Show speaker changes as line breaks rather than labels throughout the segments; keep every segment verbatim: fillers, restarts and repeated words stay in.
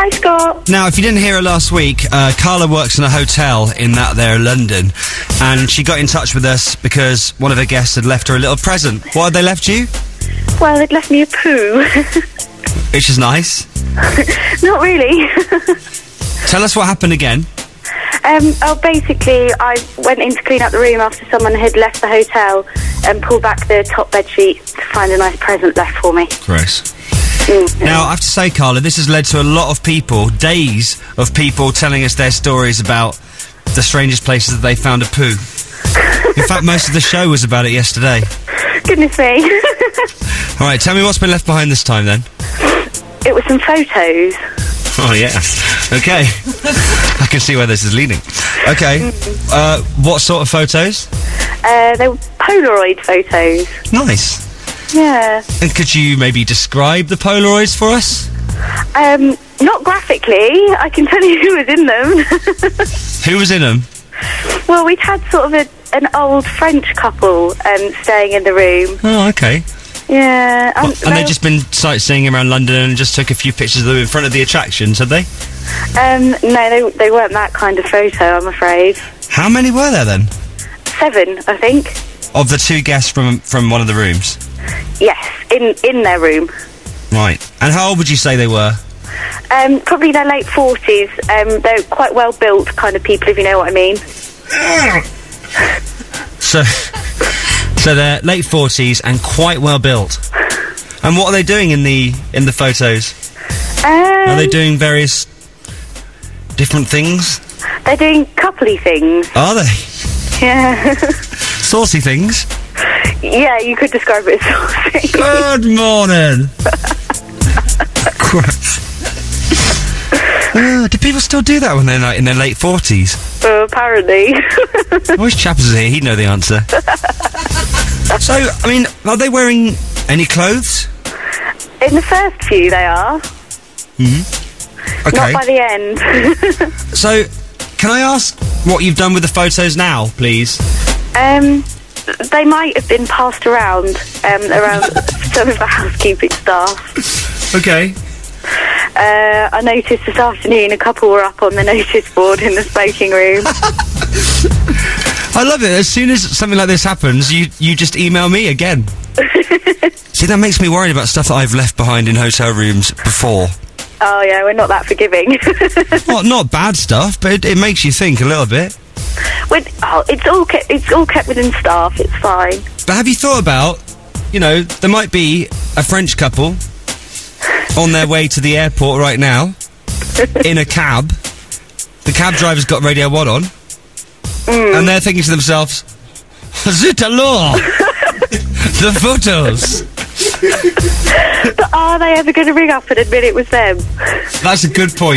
Hi, Scott.
Now, if you didn't hear her last week, uh, Carla works in a hotel in that there London, and she got in touch with us because one of her guests had left her a little present. What had they left you?
Well, they'd left me a poo.
Which is nice.
Not really.
Tell us what happened again.
Um, oh, basically, I went in to clean up the room after someone had left the hotel and pulled back the top bed sheet to find a nice present left for me.
Gross.
Mm-hmm.
Now, I have to say, Carla, this has led to a lot of people, days of people telling us their stories about the strangest places that they found a poo. In fact, most of the show was about it yesterday.
Goodness me.
All right, tell me what's been left behind this time, then.
It was some photos.
Oh, yeah. Okay. I can see where this is leading. Okay. Uh, what sort of photos?
Uh, they were Polaroid photos.
Nice.
Yeah.
And could you maybe describe the Polaroids for us?
Um, not graphically. I can tell you who was in them.
Who was in them?
Well, we'd had sort of a, an old French couple um, staying in the room.
Oh, okay.
Yeah. Um,
Well, and they'd just been sightseeing around London and just took a few pictures of them in front of the attractions, had they?
Um, no, they, they weren't that kind of photo, I'm afraid.
How many were there, then?
Seven, I think.
Of the two guests from from one of the rooms?
Yes, in, in their room.
Right. And how old would you say they were?
Um, probably their late forties. Um, they're quite well-built kind of people, if you know what I mean.
So... So they're late forties and quite well built. And what are they doing in the in the photos?
Um,
Are they doing various different things?
They're doing coupley things.
Are they?
Yeah.
Saucy things?
Yeah, you could describe it as saucy.
Good morning. uh, do people still do that when they're like in their late forties?
Uh, apparently.
I wish Chappers was here, he'd know the answer. So, I mean, are they wearing any clothes?
In the first few, they are.
Mm-hmm. Okay.
Not by the end.
So, can I ask what you've done with the photos now, please?
Um, they might have been passed around, um, around some of the housekeeping staff.
Okay.
Uh, I noticed this afternoon a couple were up on the notice board in the smoking room.
I love it. As soon as something like this happens, you you just email me again. See, that makes me worried about stuff that I've left behind in hotel rooms before.
Oh yeah, we're not that forgiving.
Well, not bad stuff, but it, it makes you think a little bit.
With, oh, it's all kept, it's all kept within staff. It's fine.
But have you thought about, you know, there might be a French couple on their way to the airport right now in a cab. The cab driver's got Radio one on. Mm. And they're thinking to themselves, zut alors! The photos!
But are they ever going to ring up and admit it was them?
That's a good point.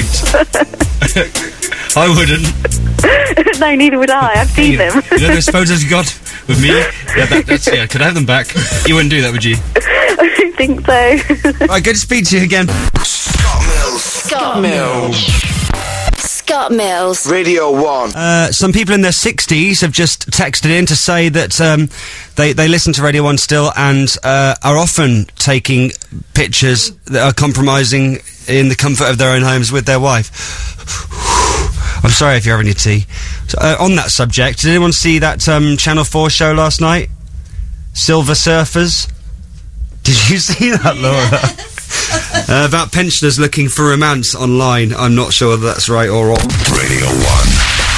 I wouldn't.
No, neither would I. I've seen
you,
them.
You know those photos you got with me? Yeah, that, that's, yeah, could I have them back? You wouldn't do that, would you?
I don't think so.
Right, good to speak to you again.
Scott Mills. Scott Mills.
Scott Mills.
Radio one.
Uh, some people in their sixties have just texted in to say that um, they, they listen to Radio one still and uh, are often taking pictures that are compromising in the comfort of their own homes with their wife. I'm sorry if you're having your tea. So, uh, on that subject, did anyone see that um, Channel four show last night? Silver Surfers? Did you see that, Laura? uh, about pensioners looking for romance online. I'm not sure whether that's right or wrong.
Radio one.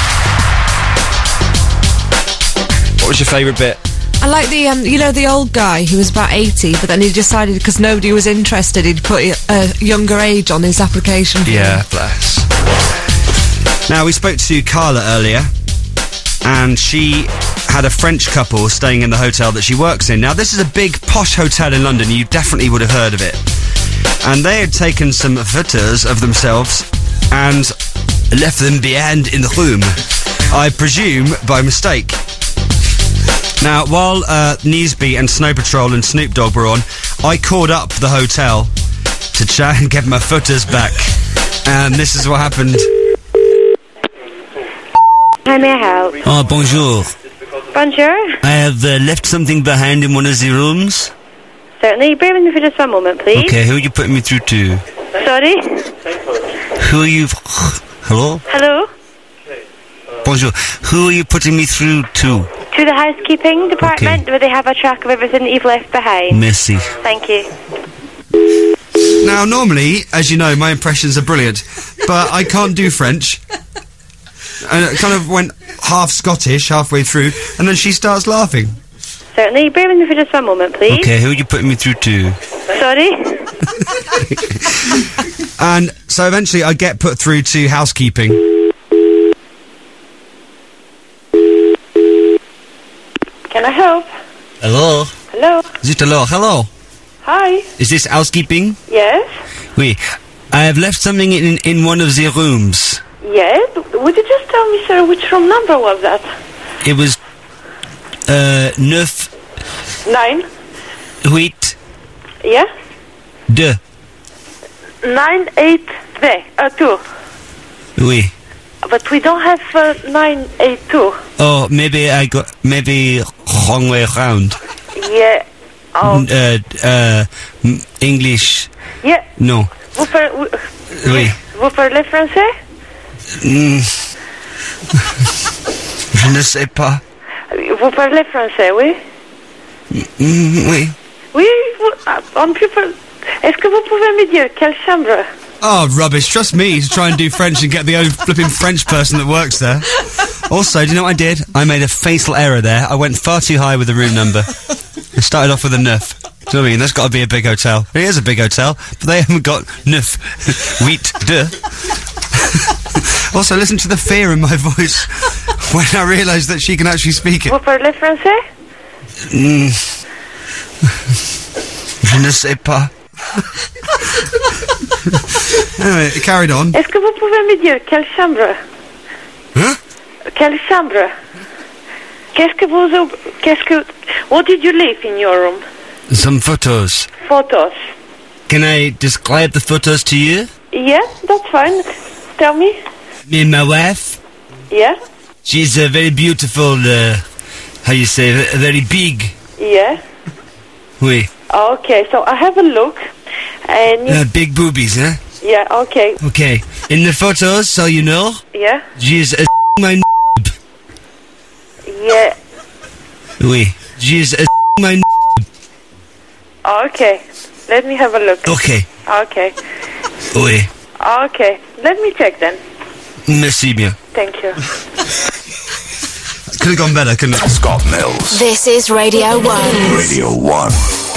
What was your favourite bit?
I like the, um, you know, the old guy who was about eighty, but then he decided because nobody was interested, he'd put a younger age on his application form.
Yeah, bless. Now, we spoke to Carla earlier, and she had a French couple staying in the hotel that she works in. Now, this is a big, posh hotel in London. You definitely would have heard of it. And they had taken some photos of themselves and left them behind in the room. I presume by mistake. Now, while uh, Newsbeat and Snow Patrol and Snoop Dogg were on, I called up the hotel to try and get my photos back. And this is what happened.
How may I help?
Oh, bonjour.
Bonjour.
I have uh, left something behind in one of the rooms.
Certainly. Bear with me for just one moment, please.
Okay, who are you putting me through to?
Sorry?
Who are you... Hello?
Hello?
Bonjour. Who are you putting me through to?
To the housekeeping department,
Okay.
where they have a track of everything that you've left behind.
Merci.
Thank you.
Now, normally, as you know, my impressions are brilliant, but I can't do French. And it kind of went half Scottish halfway through, and then she starts laughing.
Certainly. Bear with me for just one moment, please.
Okay, who are you putting me through to?
Sorry?
And so eventually I get put through to housekeeping.
Can I help?
Hello?
Hello?
Is it hello? Hello?
Hi?
Is this housekeeping?
Yes?
Oui. I have left something in, in one of the rooms.
Yes? Would you just tell me, sir, which room number was that?
It was... Uh, neuf...
Nine?
Huit...
Yeah?
Deux.
Nine, eight, three. Uh, two.
Oui.
But we don't have uh, nine, eight, two.
Oh, maybe I got... Maybe wrong way around.
Yeah. Oh.
Uh, uh, m- English...
Yeah.
No.
Vous, par- vous,
Oui.
vous parlez français?
Mm. Je ne sais pas.
Vous parlez français, oui?
Mm, oui.
Oui, vous, ah, on peut par- Est-ce que vous pouvez me dire quelle chambre?
Oh, rubbish. Trust me to try and do French and get the old flipping French person that works there. Also, do you know what I did? I made a fatal error there. I went far too high with the room number. I started off with a neuf. Do you know what I mean? That's got to be a big hotel. It is a big hotel, but they haven't got neuf. Huit, deux. Also, listen to the fear in my voice when I realised that she can actually speak it.
Vous parlez français?
Mm. Je ne sais pas.
Anyway, it carried on.
Est-ce que vous pouvez me dire quelle chambre?
Huh?
Quelle chambre? Qu'est-ce que vous... ou- Qu'est-ce que... What did you leave in your room?
Some photos.
Photos.
Can I describe the photos to you?
Yeah, that's fine. Tell me.
Me and my wife.
Yeah?
She's a very beautiful, uh, how you say, v- very big.
Yeah?
Oui.
Okay, so I have a look. And... you-
Uh, big boobies, huh?
yeah, okay.
Okay. In the photos, so you know,
Yeah?
she's a my n-
Yeah.
Oui. She's a my n-
Okay. Let me have a look.
Okay.
Okay.
Oui.
Okay. Let me check then.
Merci bien.
Thank you.
Could have gone better, couldn't it?
Scott Mills.
This is Radio one.
Radio one.